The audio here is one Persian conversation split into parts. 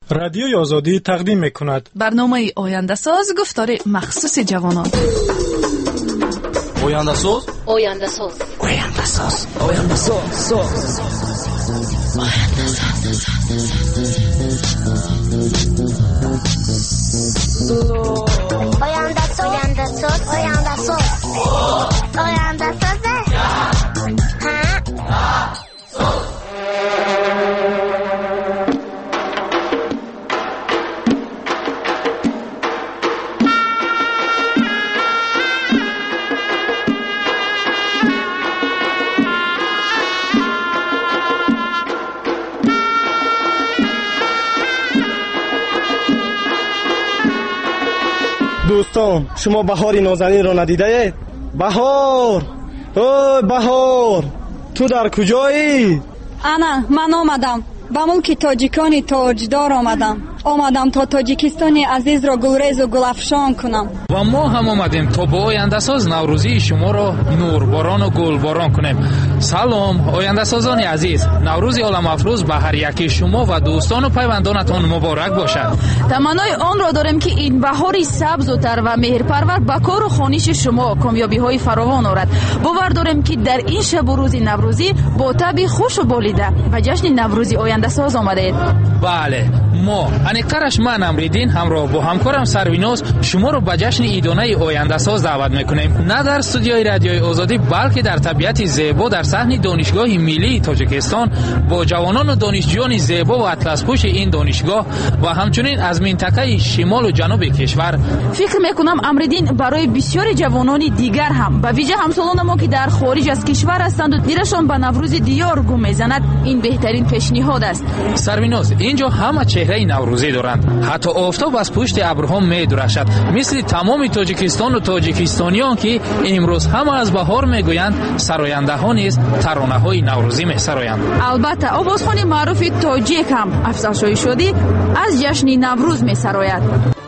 رادیوی آزادی تقدیم می‌کند برنامه آینده ساز گفتار مخصوص جوانان. آینده ساز، آینده ساز، آینده ساز، آینده ساز، آینده ساز، آینده ساز، آینده ساز، آینده ساز. دوستان، شما بهاری نازنین را ندیده اید؟ بهار، اوه بهار، تو در کجایی؟ انا من آمدم، به ملک تاجیکانی تاجدار آمدم تا تاجیکستانی عزیز را گلریز و گلافشان کنم. و ما هم آمدیم تا با آینده ساز نوروزی شما را نورباران و گلباران کنیم. سلام آینده سازان عزیز، نوروز عالم افروز به هر یکی شما و دوستان و پیوندانتان مبارک باشد. تمنای آن را داریم که این بهاری سبز و تر و مهرپرور به کار و خانش شما کامیابی های فراوان آورد. باور داریم که در این شب و روز نوروزی با طبع خوش و بالیده و جشن نوروزی آینده ساز آمدید. بله، ما انیکارش من امریدین همراه با همکارم سرویناز شما رو به جشن ایدانه آینده ساز دعوت میکنیم، نه در استودیوی رادیوی آزادی بلکه در طبیعت زیبا در صحن دانشگاه ملی تاجیکستان با جوانان و دانشجویان زیبا و اطلس پوش این دانشگاه و همچنین از منطقه شمال و جنوب کشور. فکر میکنم امریدین برای بسیاری جوانان دیگر هم به ویژه همسالان ما که در خارج از کشور هستند و دیرشان به نوروز دیار گم میزند این بهترین پیشنهاد است. سرویناز، اینجا همه چهره نوروزی دارند، حتی آفتاب از پشت ابرها می‌درخشد مثل تمام تاجیکستان و تاجیکستانیان که امروز همه از بهار میگویند. سراینده‌ها نیز ترانه‌های نوروزی می‌سرایند. البته آوازخوان معروف تاجیک هم افزایش شده از جشن نوروز می‌سراید.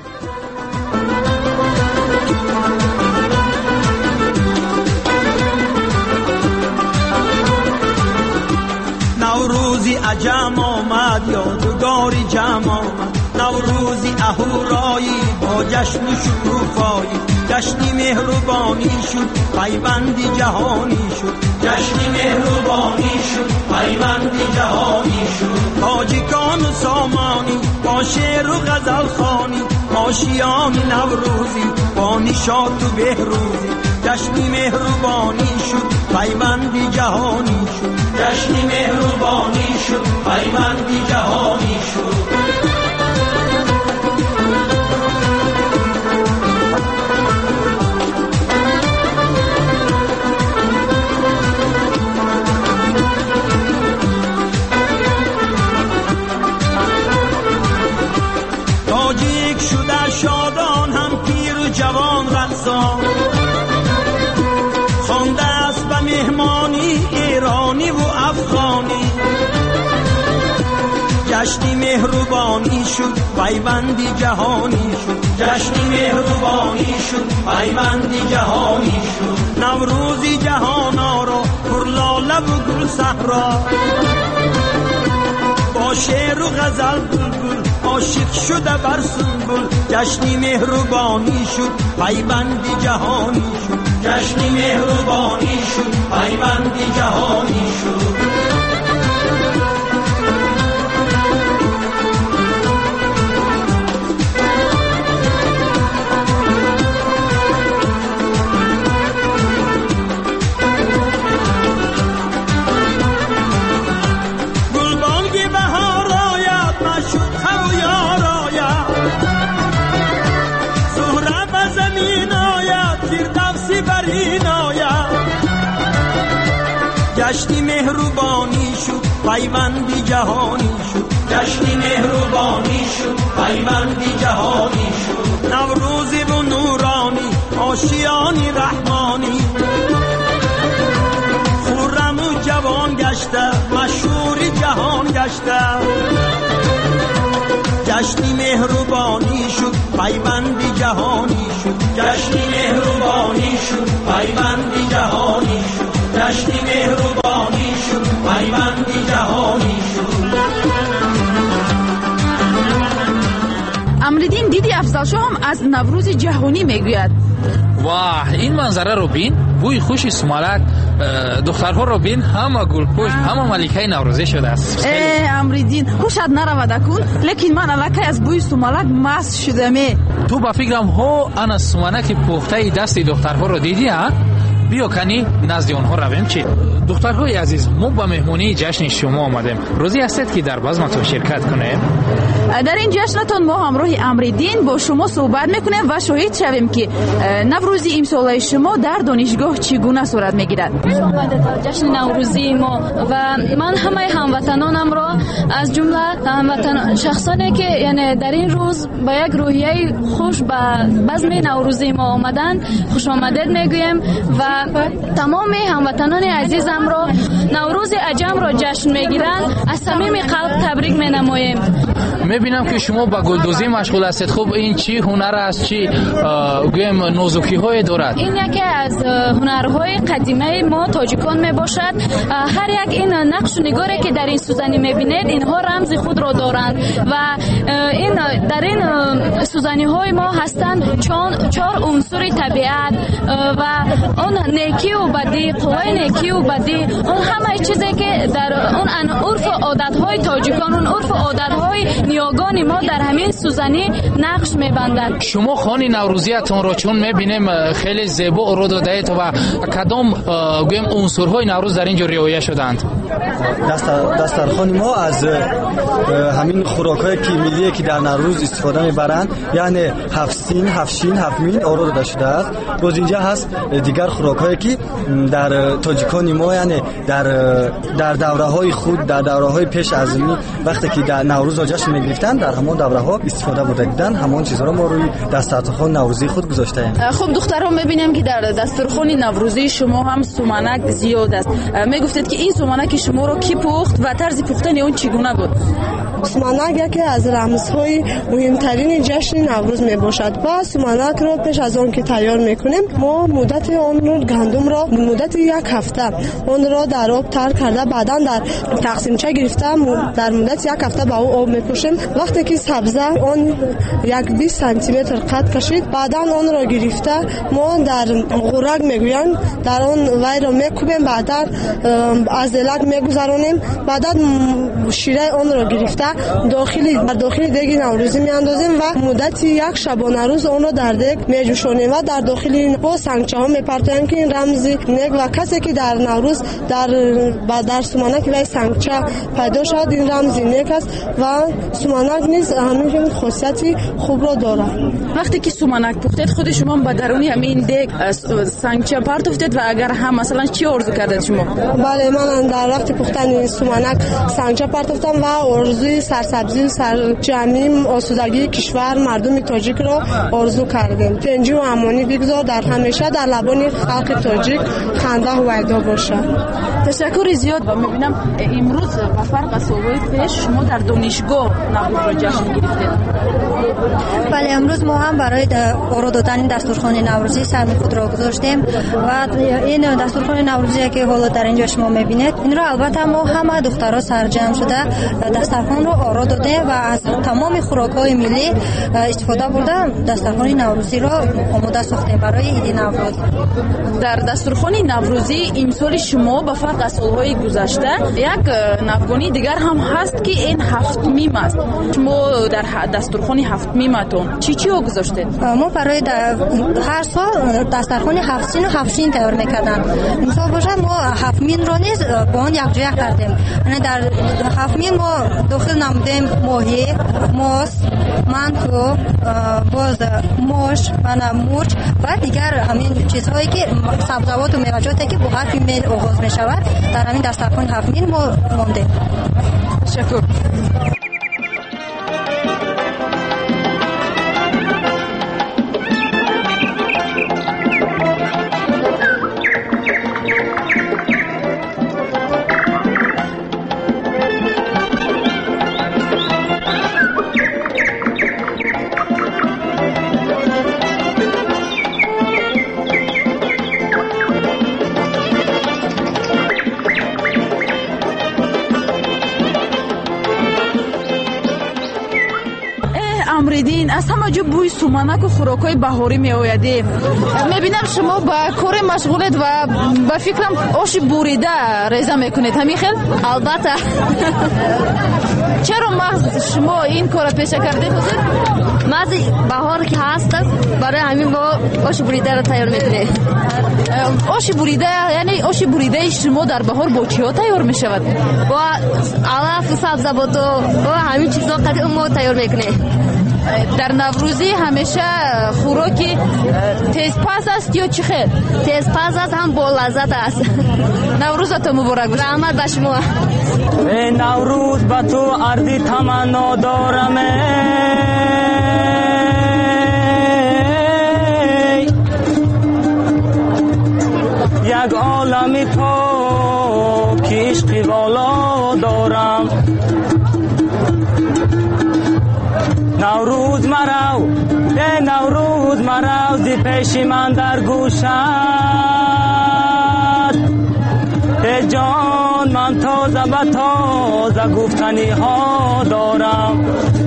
نوروزی عجم آمد یادگاری جمع آمد، نوروزی اهورایی با جشن و شکوفایی، جشنی مهربانی شد پیوندی جهانی شد، جشنی مهربانی شد پیوندی جهانی شد. تاجیکان و سامانی با شعر و غزل خوانی، آشیان نوروزی با نشاط و بهروزی، جشنی مهربانی شد پیوندی جهانی شد، جشنی مهربانی شد پیوندی جهانی شد. تاجیک شده شادان هم پیر و جوان رقصان، خوانده است به مهمانی ایرانی و افغانی، جشنی مهربانی شد پیوندی جهانی شد، جشنی مهربانی شد پیوندی جهانی شد. نوروزی جهان آرا پر لاله و گل صحرا، با شعر و غزل بلبل عاشق شده بر سنبل، جشنی مهربانی شد پیوندی جهانی شد، جشنی مهربانی شد پیوندی جهانی شد. جشنی مهربانی شد پیوندی جهانی شد، جشنی مهربانی شد پیوندی جهانی شد. نوروزی و نورانی آشیانی رحمانی، خرم و جوان گشته مشهوری جهان گشته، جشنی مهربانی شد پیوندی جهانی شد، جشنی مهربانی شد پیوندی جهانی شد، جشنی مهربانی شد پیوندی جهانی شد. کلشو هم از نوروز جهانی میگوید. واه، این منظره رو بین، بوی خوش سمالک، دخترها رو بین، همه گلپوش، همه ملکه نوروزی شده است. امریدین خوشت نرود کن، لیکن من الکی از بوی سمالک مست شدم. تو با فکرم ها انا سمالک پخته دست دخترها رو دیدی ها؟ بیا کنی نزد آنها رویم چی؟ دخترهای عزیز، ما با مهمونی جشن شما آمدیم. روزی هستید که در بزمتون شرکت کنیم؟ در این جشنتون ما همراه امریدین با شما صحبت میکنیم و شاهد شویم که نوروزی امسال شما در دانشگاه چگونه صورت میگیرد. جشن نوروزی ما و من همه هموطنانم را از جمله هموطن شخصانی که یعنی در این روز با یک روحیه خوش به بزم نوروزی ما آمدن خوش آمدید میگویم و تمام هموطنان عزیزم را نوروز عجم را جشن میگیرند از صمیم قلب تبریک مینماییم. میبینم که شما با گلدوزی مشغول هستید. خب این چی هنر است؟ چی گویم نازکی های دارد؟ این یکی از هنرهای قدیمه ما تاجیکان میباشد. هر یک این نقش و نگاری که در این سوزنی میبینید اینها رمز خود را دارند و این در این سوزنی های ما هستند چهار عنصر طبیعت و اون نیکی و بدی، قوای نیکی و بدی، اون همه چیزی که در اون عرف و عادت های تاجیکان، اون عرف و عادت های نیاگان ما در همین سوزنی نقش میبندد. شما خانه نوروزیتون رو چون میبینیم خیلی زیبا رو دادید و کدام گویم عنصرهای نوروز در اینجا رعایت شدند؟ دسترخوان ما از همین خوراک‌های ملی که در نوروز استفاده میبرند، یعنی هفسین، هفشین، هفمین آرو داده شده است. باز اینجا هست دیگر خوراک‌هایی که در تاجیکان ما یعنی در دوره‌های خود، در دوره‌های پیش از این وقتی که در نوروز جشن می‌گرفتند در همون دوره‌ها استفاده بودند، همون چیزا رو ما روی دسترخوان نوروزی خود گذاشتیم. خب دخترها می‌بینیم که در دسترخوان نوروزی شما هم سومنک زیاد است. میگفتید که این سومنک شما رو کی پخت و طرز پختن اون چگونه بود؟ سومنک یکی از رمزهای مهمترین جشن نوروز میباشد و سومنک را پیش از آن که تیار میکنیم ما مدت آن رو گندم را مدت یک هفته آن را در آب تر کرده بعدا در تقسیمچه گرفته در مدت یک هفته با آب میپوشیم. وقتی که سبزه آن یک 20 سانتی متر قد کشید بعدا آن را گرفته ما در غورک میگویند در آن وی را میکوبیم بعدا از دلک میگذرانیم بعدا شیره آن را گرفته در داخل دیگ نوروزی میاندازیم و مدت یک شبانه روز آن را در دیگ میجوشانیم و در داخل با سنگچه ها میپرتیم که این رمز نیک و کسی که در نوروز در سومنک وی سنگچه پیدا شد این رمز نیک است و سومنک نیز همین خاصیتی خوب را دارد. وقتی که سومنک پختید خود شما با درونی همین دیگ سنگچه پرت افتید و اگر هم مثلا چی آرزو کردید شما؟ بله من در وقت پختن سومنک سنگچه پرت افتم و آرزوی سرسبزی سرجمی آسودگی کشور مردم تاجیک را آرزو کردیم. پنجی و امانی بگذار در همیشه در لبان خلق تاجیک خنده و ویدا باشد. تشکر زیاد. و میبینم امروز با فرق از سالهای پیش شما در دانشگاه نوروز را جشن گرفتید. بله امروز ما هم برای آرو دادن دسترخوان نوروزی سرم خود را گذاشتیم و این دسترخوان نوروزی که حالا در اینجا شما میبینید این را البته ما همه دخترها سرجم شده دسترخوان رو آرو داده و از تمام خوراک‌های ملی استفاده برده دسترخوان نوروزی را آماده ساخته برای عید نوروز. در دسترخوان نوروزی امسال شما با فرق از سالهای گذشته یک نوگانی دیگر هم هست که این هفتمیم است. شما در دسترخوان هفتمیمتون چی ها گذاشتید؟ ما برای هر سال دسترخوان هفتین و هفتین تیار میکردن. مثال باشه ما هفتمین را نیز با آن یک جای کردیم. یعنی در هفتمین ما داخل نمودیم ماهی، ماست، منتو، باز ماش و مرچ و دیگر همین چیزهایی که سبزیجات و میوه‌جاتی که با حرف میل آغاز میشود در همین دسترخوان هفتمین ما مانده. تشکر. امریدین از همه جا بوی سومنک و خوراکای بهاری می آیده. میبینم شما با کار مشغولید و با فکرم آش بریده ریزه میکنید همین خیل؟ البته. چرا مغز شما این کار پیشه کرده حضور؟ مغز بهار که هست برای همین با آش بریده رو تیار میکنه. آش بریده یعنی آش بریده شما در بهار با چی ها تیار میشود؟ با علف سبزیجات و همین چیزا قطعا ما تیار میکنه. در نوروزی همیشه خوراکی تیزپز است یا چی خیر؟ تیزپز است هم با لذت است. نوروزتون مبارک باشه. رحمت به شما. ای نوروز با تو اردی تمنا دارم، یک عالمی تو که عشقی والا دارم. نوروز مرو ای نوروز مرو زی پیش من در گوشت. ای جان من تازه به تازه گفتنی ها دارم.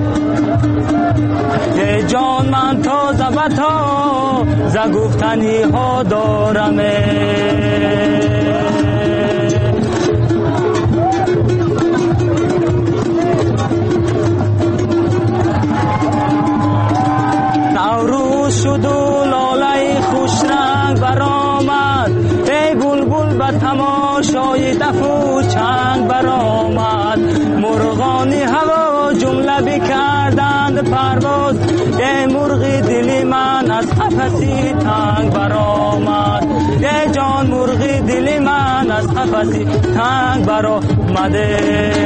ای جان من تازه به تازه گفتنی ها دارم. نوروز شد و لاله خوش رنگ برآمد، ای بلبل به تماشای دف و چنگ برآمد. مرغانی هوا جمله بکردند پرواز، ای مرغی دلی من از قفسی تنگ برآمد. ای جان مرغی دلی من از قفسی تنگ برآمده.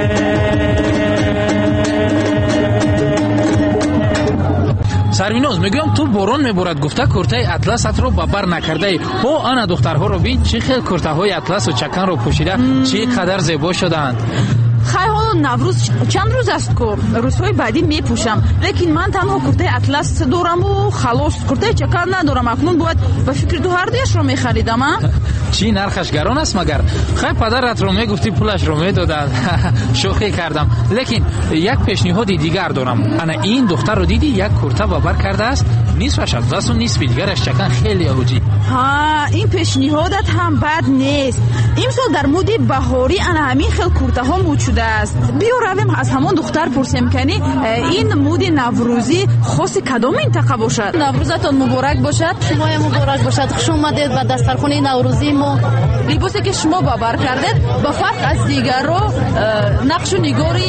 سرویناز میگم تو باران میبارد گفته کورتای اطلست رو ببر نکرده. او آن دخترها رو بین چه خیلی کورته های اطلس و چکن رو پوشیده چه قدر زیبا شدند. خیلی حالا نوروز چند روز است که روزهای بعدی میپوشم، لیکن من تنها کورته اطلس دارم و خلاص کورته چکن ندارم. اکنون باید به فکر دو هر دیش رو میخریدم. چی نرخش گران است مگر؟ خیلی پدرت رو میگفتی پولش رو میدادند. شوخی کردم. لیکن یک پیشنهادی دیگر دارم. انا این دختر رو دیدی یک کورته ببر کرده است، نصفش اطلس و نصف دیگرش چکن خیلی اوجی. ها این پیشنهادت هم بد نیست. امسال در مود بهاری انا همین خیلی کورته ها مود شده است. بیا رویم از همان دختر پرسیم کنی این مود نوروزی خاص کدام منطقه باشد؟ نوروزتون مبارک باشد. شما مبارک باشد. خوش اومدید به دسترخوان نوروزی ما. لباسی که شما باور کردید با فرق از دیگر رو نقش و نگاری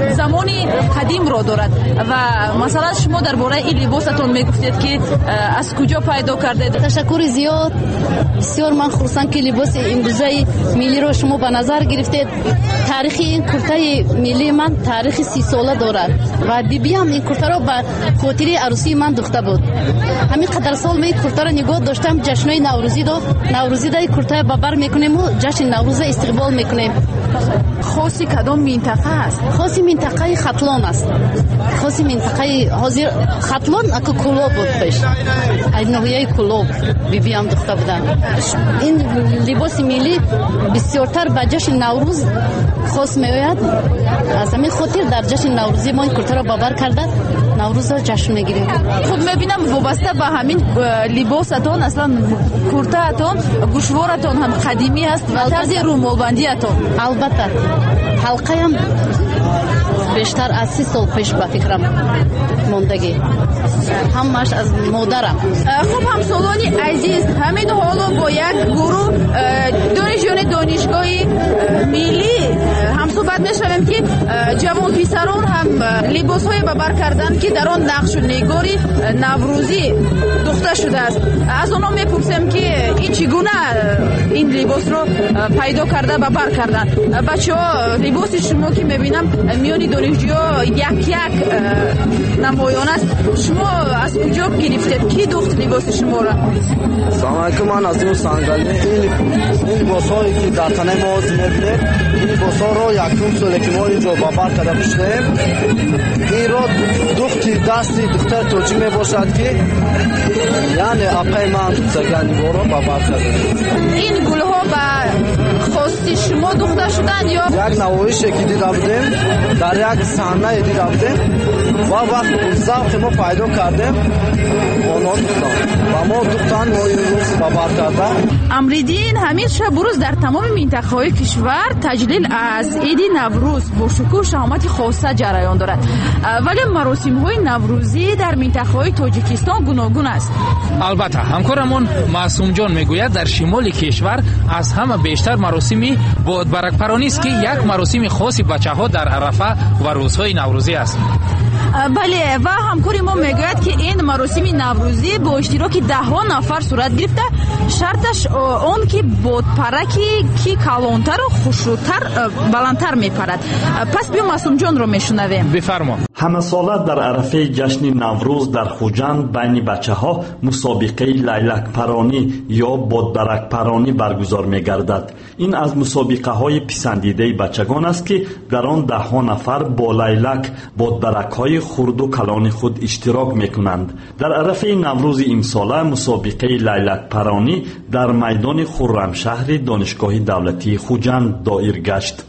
زمانی قدیم رو دارد و مثلا شما درباره این لباستون میگفتید که از کجا پیدا کردید؟ تشکر زیاد. بسیار من خرسندم که لباس امروزی ملی رو شما به نظر گرفتید. تاریخ این کورته ملی من تاریخ 30 ساله دارد و دیبی هم این کورته رو به خاطر عروسی من دوخته بود. همین قدر سال من کورته رو نگاه داشتم. جشنای نوروزی دا کورته ببر میکنیم و جشن نوروز استقبال میکنیم. خاصی کدام منطقه است؟ خاصی منطقه ختلان است. خاصی منطقه حاضر ختلان اکو کلوب بود پیش. این نوعی کلوب بیبی هم دخته بودن. این لباس ملی بسیارتر به جشن نوروز خاص میآید. از همین خاطر در جشن نوروزی ما این کورته را ببر کرده نوروز را جشن میگیریم. خب میبینم وابسته به همین لباستون اصلا کورتهتون گوشوارتون هم قدیمی است و طرز رومالبندیتون. البته حلقه هم بیشتر از 30 سال پیش به فکرم موندگی. همش از مادرم. خب همسالانی عزیز همین حالا با یک گروه دانشجویان دانشگاهی ملی هم صحبت میشویم که جوان پسران هم لباس‌های ببر کردن که در آن نقش و نگاری نوروزی دوخته شده است. از آنها میپرسیم که این چگونه این لباس رو پیدا کرده ببر کردن. بچه‌ها لباس شما که میبینم میانی دانشجوها یک نمایان است. شما از کجا گرفتید؟ کی دوخت لباس شما را؟ سلام علیکم. من از این سنگلی این لباس‌هایی که در تنه ما می‌بینید این لباس‌ها رو یک سال که ما اینجا ببر کرده پوشیدیم. این رو دوختی دستی دختر توجی میباشد که یعنی اپای من زگانی رو ببر کرده. این گل‌ها با خاص توسط شما دوخته شدند یا یک نمایش که دیده بودیم در یک صحنه دیده بودیم و وقت ذوق ما پیدا کردیم آنها دوختن و ما دوختن ما این روز خبر کردن. امریدین همین شب و روز در تمام منطقه‌های کشور تجلیل از عید نوروز با شکوه و شهامت خاصه جریان دارد، ولی مراسم‌های نوروزی در منطقه‌های تاجیکستان گوناگون است. البته همکارمون معصوم جان میگوید در شمال کشور از همه بیشتر مراسمی بادبرک پرانی است که یک مراسم خاصی بچه‌ها در عرفه و روزهای نوروزی است. بله، و همکاری ما میگوید که این مراسم نوروزی با اشتراک 10 نفر صورت گرفته. شرطش اون که بادپرکی که کلانتر و خوشتر بلندتر میپرد. پس بیا معصوم جان رو میشنویم. بفرما. همه ساله در عرفه جشن نوروز در خوجند بین بچه ها مسابقه لیلک پرانی یا بادبرک پرانی برگزار می گردد. این از مسابقه های پسندیده بچگان است که در آن 10 نفر با لیلک بادبرک های خرد و کلان خود اشتراک می کنند. در عرفه نوروز امساله مسابقه لیلک پرانی در میدان خرمشهر دانشگاه دولتی خوجند دایر گشت.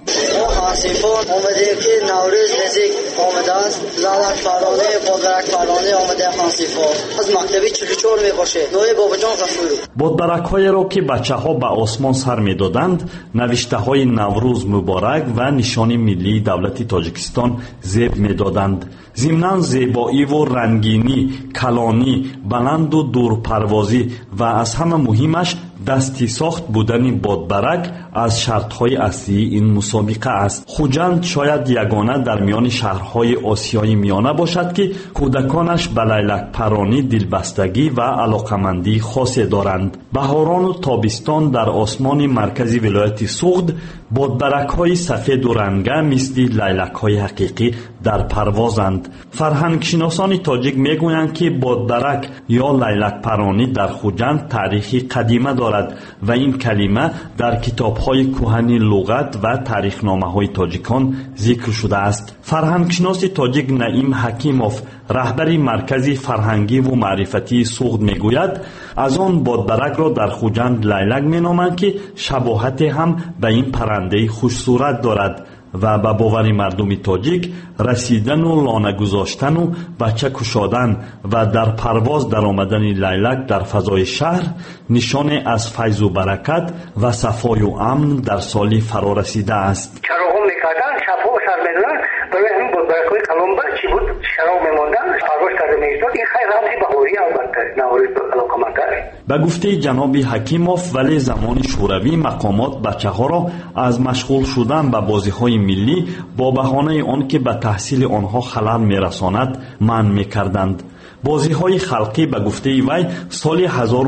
آمده که نوروز نزدیک آمده است، لیلک پرانی بادبرک پرانی آمده خانسیفا از مکتبی 44 می باشه. نوی بابا جان غفور. بادبرک های را که بچه ها به آسمان سر می دادند نوشته های نوروز مبارک و نشان ملی دولت تاجیکستان زیب می دادند. ضمناً زیبایی و رنگینی، کلانی، بلند و دورپروازی و از همه مهمش دستی ساخت بودن بادبرک از شرطهای اصلی این مسابقه است. خوجند شاید یگانه در میان شهرهای آسیای میانه باشد که کودکانش به لیلک پرانی دلبستگی و علاقمندی خاصی دارند. بهاران و تابستان در آسمان مرکزی ولایت سوغد بادبرک های سفید و رنگه مثل لیلک های حقیقی در پروازند. فرهنگ شناسان تاجیک میگویند که بادبرک یا لیلک پرانی در خوجند تاریخی قدیمه دارد و این کلمه در کتاب‌های کهنی لغت و تاریخنامه‌های تاجیکان ذکر شده است. فرهنگشناس تاجیک نعیم حکیموف رهبر مرکز فرهنگی و معرفتی سوغد میگوید از آن بادبرک را در خوجند لیلک مینامند که شباهت هم به این پرنده خوش صورت دارد و به باور مردم تاجیک رسیدن و لانه گذاشتن و بچه کشادن و در پرواز در آمدن لیلک در فضای شهر نشان از فیض و برکت و صفای و امن در سالی فرا رسیده است. چراغ میکردن شبها و سر میدادن برای همین بادبرک‌های کلانبر چی بود چراغ میماندن پرواز کرده میشد. این خیلی رمزی بهاری البته نوروز علاقمندانه. به گفته جناب حکیموف ولی زمان شوروی مقامات بچه ها را از مشغول شدن به بازی های ملی با بهانه آن که به تحصیل آنها خلل میرساند منع میکردند. بازی های خلقی به گفته وی سال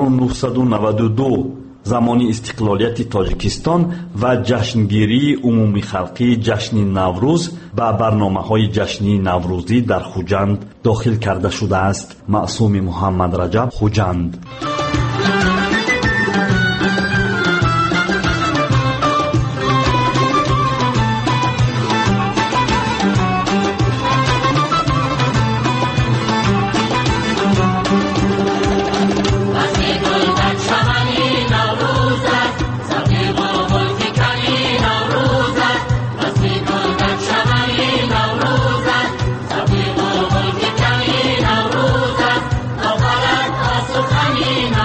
1992 زمان استقلالیت تاجیکستان و جشنگیری عمومی خلقی جشن نوروز به برنامه‌های جشنی نوروزی در خوجند داخل کرده شده است. معصوم محمد رجب، خوجند. Navroz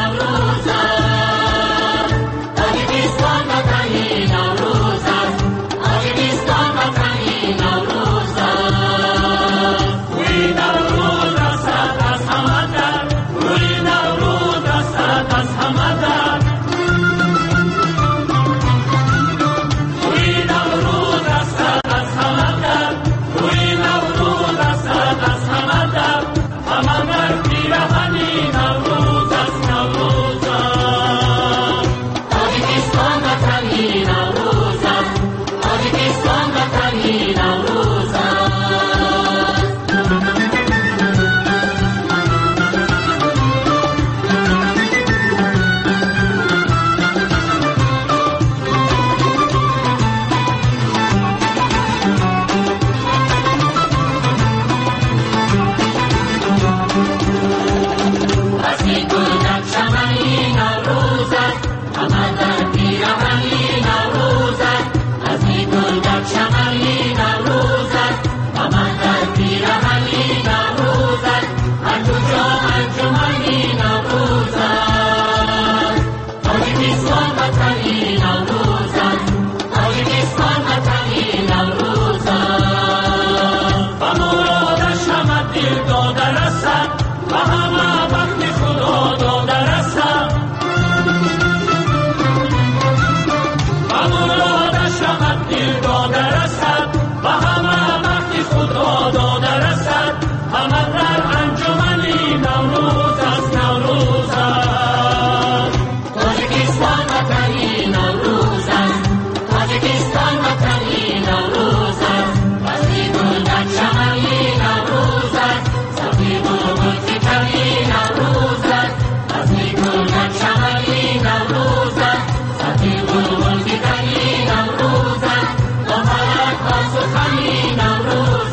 آمد در انجمنی نوروز است نوروز است تاجیکستان وطنی نوروز است تاجیکستان وطنی نوروز است وزی گل در چمنی نوروز است سبزی گل فکری نوروز است وزی گل در چمنی نوروز است سبزی گل فکری نوروز است دامنت با سخنی نوروز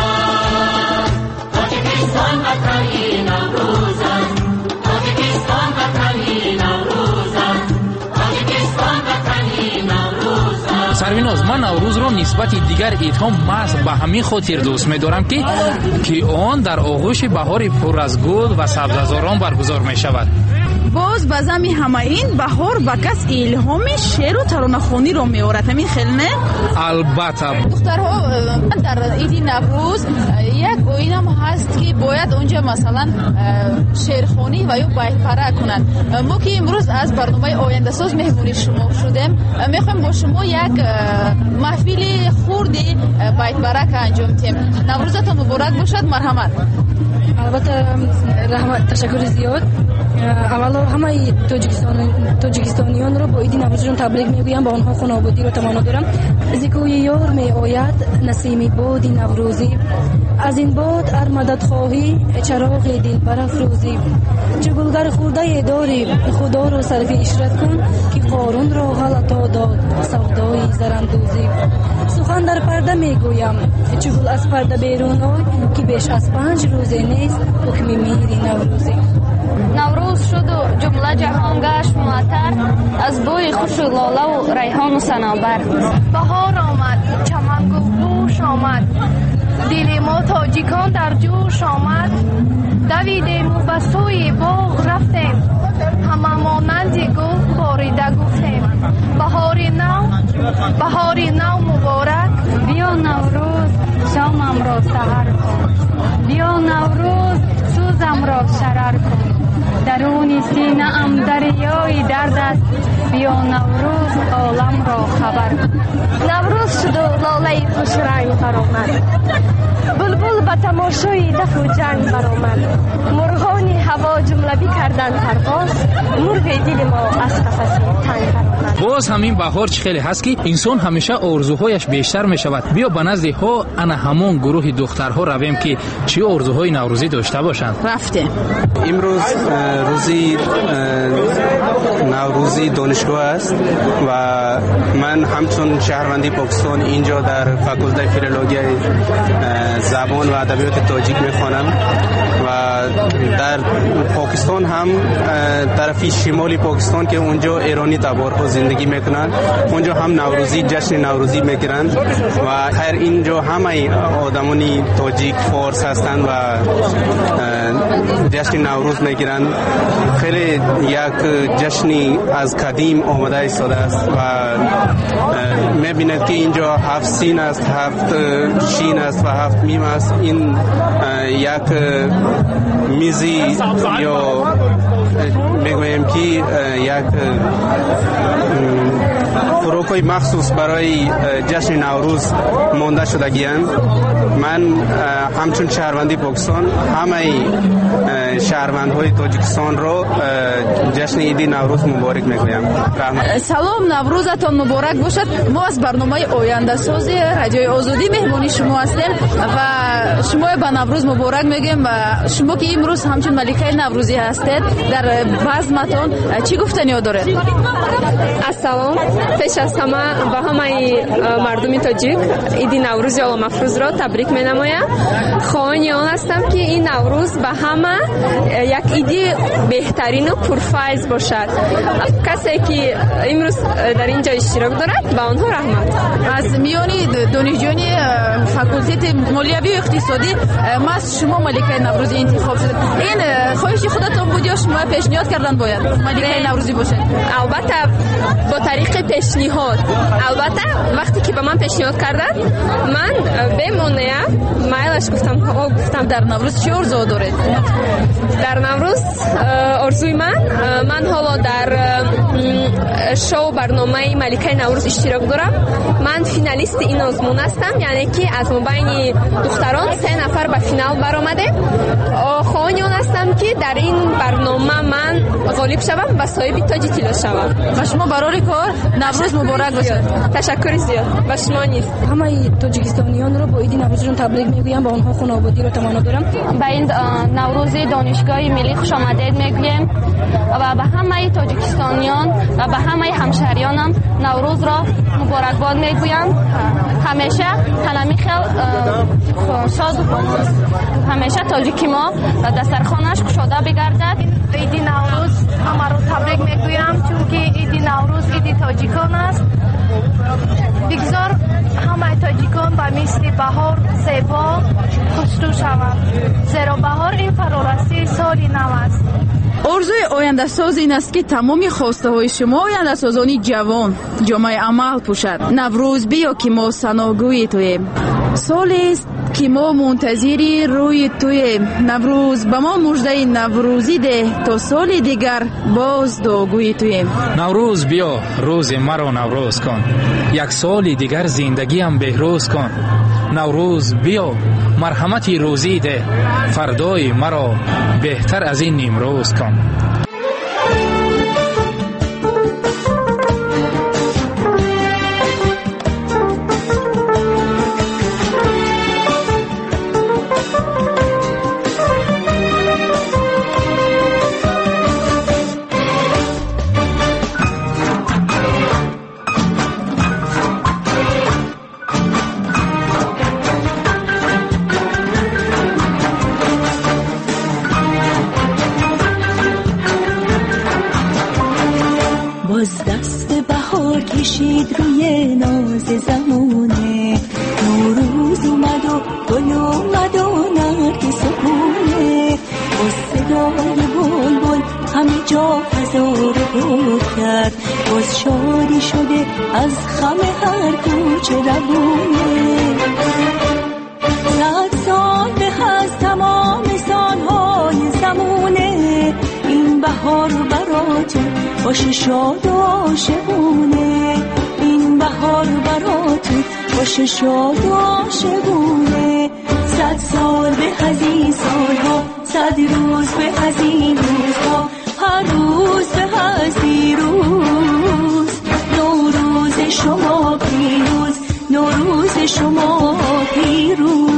است تاجیکستان وطنی نوروز است تاجیکستان وطنی نوروز است تاجیکستان وطنی نوروز است. سرویناز، من نوروز رو نسبت دیگر ایدها محض به همین خاطر دوست می‌دارم که آن در آغوش بهار پر از گل و سبززاران برگزار می‌شود. باز ба зами ҳамаин баҳор ба кас илҳоми шеъру таронахониро меорад. ҳамин хел не? албатта. духтарҳо дар иди наврӯз як оинам ҳаст ки бояд онҷа масалан шеърхонӣ ва ё байтпара кунанд. мо ки имрӯз аз барномаи ояндасоз меҳмони шумо шудем, мехоҳем бо шумо як маҳфили хурди байтбарака анҷом диҳем. наврӯзатон муборак бошад. марҳамат. албатта раҳмат, ташаккури зиёд. аввало ҳамаи тоҷикистонiyonро бо иди наврӯзшон табрик мегӯям. ба онҳо хунободиро таманно дорам. зикои ёр меояд насими боди наврӯзӣ. аз ин бод ар мададхоҳӣ чароғи дилбарафрӯзӣ. чӣ гулгар хурдае дорӣ худоро сарфи ишрат кун ки қорунро ғалато дод савдои зарандӯзӣ. сухан дар парда мегӯям чӣ гул аз парда берун ой ки беш аз 5 рӯзе нест ҳукми мири наврӯзӣ. наврӯз шуду ҷумла ҷаҳон гашт муаттар аз бӯи хушу лолаву райҳону санобар. баҳор омад чаман гулпӯш омад дили мо тоҷикон дар ҷӯш омад. давидему ба сӯи боғ рафтем ҳама монанди гул борида гуфтем. баҳори нав муборак. биё наврӯз шомамро саҳар кун. биё наврӯз сӯзамро шарар кун. даруни синаам дарёи дард аст. биё наврӯз оламро хабар кун. наврӯз шуду лолаи хушранг баромад. булбул ба тамошои дафу ҷанг баромад. мурғони ҳаво ҷумлабӣ кардан парвоз. мурғи дили мо аз қафаси танг баромад. боз ҳамин баҳор чӣ хеле ҳаст ки инсон ҳамеша орзуҳояш бештар мешавад. биё ба назди ҳо ана ҳамон гурӯҳи духтарҳо равем ки чӣ орзуҳои наврӯзӣ дошта бошанд. рафтем. имрӯз рӯзи наврӯзи донишгоҳ аст ва ман ҳамчун шаҳрванди покистон инҷо дар факултаи филологияи забон ва адабиёти тоҷик мехонам ва дар покистон ҳам тарафи шимоли покистон ки унҷо эронӣ таборҳо зиндагӣ мекунанд, унҷо ҳам наврӯзӣ ҷашни наврӯзӣ мегиранд ва ҳар инҷо ҳамаи одамони тоҷик форс ҳастанд ва ҷашни наврӯз мегиранд. хеле як ҷашни аз қадим омада истодааст ва мебинед ки инҷо 7 син аст, 7 шин аст ва 7 мим аст. ин як мизи ё мегӯем ки як хӯрокҳои махсус барои ҷашни наврӯз монда шудагианд. ман ҳамчун шаҳрванди покистон ҳамаи шаҳрвандҳои тоҷикистонро ҷашни иди наврӯз муборик мегӯям. салом, наврӯзатон муборак бошад. мо аз барномаи ояндасози радиои озодӣ меҳмони шумо ҳастем ва шумо ба наврӯз муборак мегӯем. шумо ки имрӯз ҳамчун маликаи наврӯзӣ ҳастед, дар базматон чӣ гуфтаниё доред? ассалом. пеш аз ҳама ба ҳамаи мардуми тоҷик иди наврӯзи оломафрӯзро табрик менамоям. хоҳони он ҳастам ки ин наврӯз ба ҳама як иди беҳтарину пурфайз бошад. касе ки имрӯз дар ин ҷо иштирок дорад ба онҳо раҳмат. аз миёни донишҷӯёни факултети молиявию иқтисодӣ мас шумо маликаи наврӯзӣ интихоб шудед. ин хоҳиши худатон буд ё шумо пешниҳод кардан бояд маликаи наврӯзӣ бошед? албатта бо тариқи پیشنهاد. البته وقتی که به من پیشنهاد کردن من بمونه مایلش گفتم در نوروز چی آرزو دارید؟ در نوروز آرزوی من حالا در شو برنامه ملکه نوروز اشتراک دارم. من فینالیست این آزمون هستم، یعنی که از بین دختران 3 نفر به فینال برآمده. خواهان هستم که در این برنامه من غالب شوم و صاحب تاج طلا شوم. و شما برای کار نوروز مبارک باشد. تشکر زیاد. و شما نیز. همه تاجیکستانیان رو با عید نوروزشون تبریک میگویم، با اونها خانوادگی رو تمنا دارم. به این نوروز دانشگاه ملی خوش آمدید میگویم و به همه تاجیکستانیان و به همه همشهریانم نوروز را مبارکباد میگویم. همیشه تنمی خیل شاد همیشه تاجیکی ما دسترخوانش گشاده بگردد. عید نوروز همه رو تبریک میگویم، چون که عید نوروز عید تاجیکان است. بگذار همه تاجیکان به مثل بهار زیبا خوشرو شوند، زیرا بهار این فرارستی سال نو است. آرزوی آینده ساز این است که تمام خواسته های شما آینده سازانی جوان جامعه عمل پوشد. نوروز بیا که ما ثناگوی توییم، سالی است که ما منتظری روی توی نوروز. به ما مژده نوروزی ده تا سال دیگر باز دعاگوی توییم. نوروز بیا روز مرا نوروز کن، یک سال دیگر زندگیم بهروز کن. نوروز بیا مرحمتی روزی ده، فردای مرا بهتر از این امروز کن. کشید روی ناز زمونه، نوروز اومد و گل اومد و نرگس و گونه، با صدای بلبل همه جا فضا رو پر کرد، باز شادی شده از خم هر کوچه روونه. 100 سال به از تمام سالهای زمونه، این بهار براتون باشه شاد و عاشقونه، این بهار براتون باشه شاد و عاشقونه. 100 سال به از این سالها، 100 روز به از این روزها، هر روز به از این روز. نوروز شما پیروز، نوروز شما پیروز.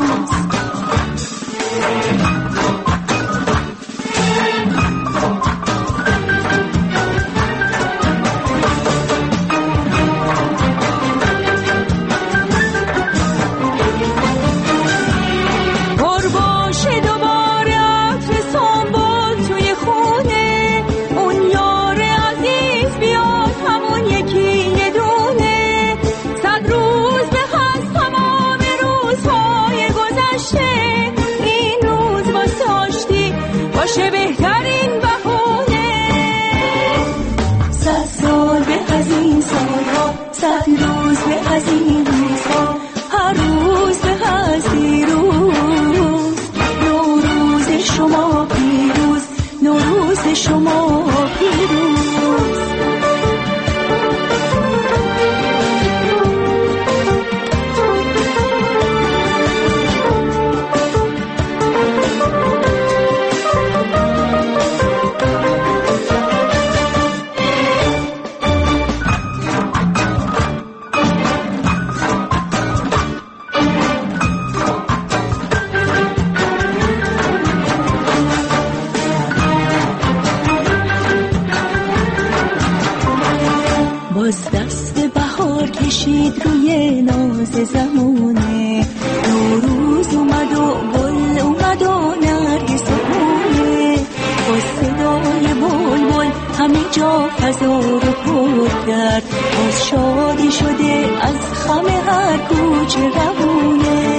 باز دست بهار کشید روی ناز زمونه، نوروز اومد و گل اومد و نرگس و گونه، با صدای بلبل همه جا فضا رو پر کرد، باز شادی شده از خم هر کوچه روونه.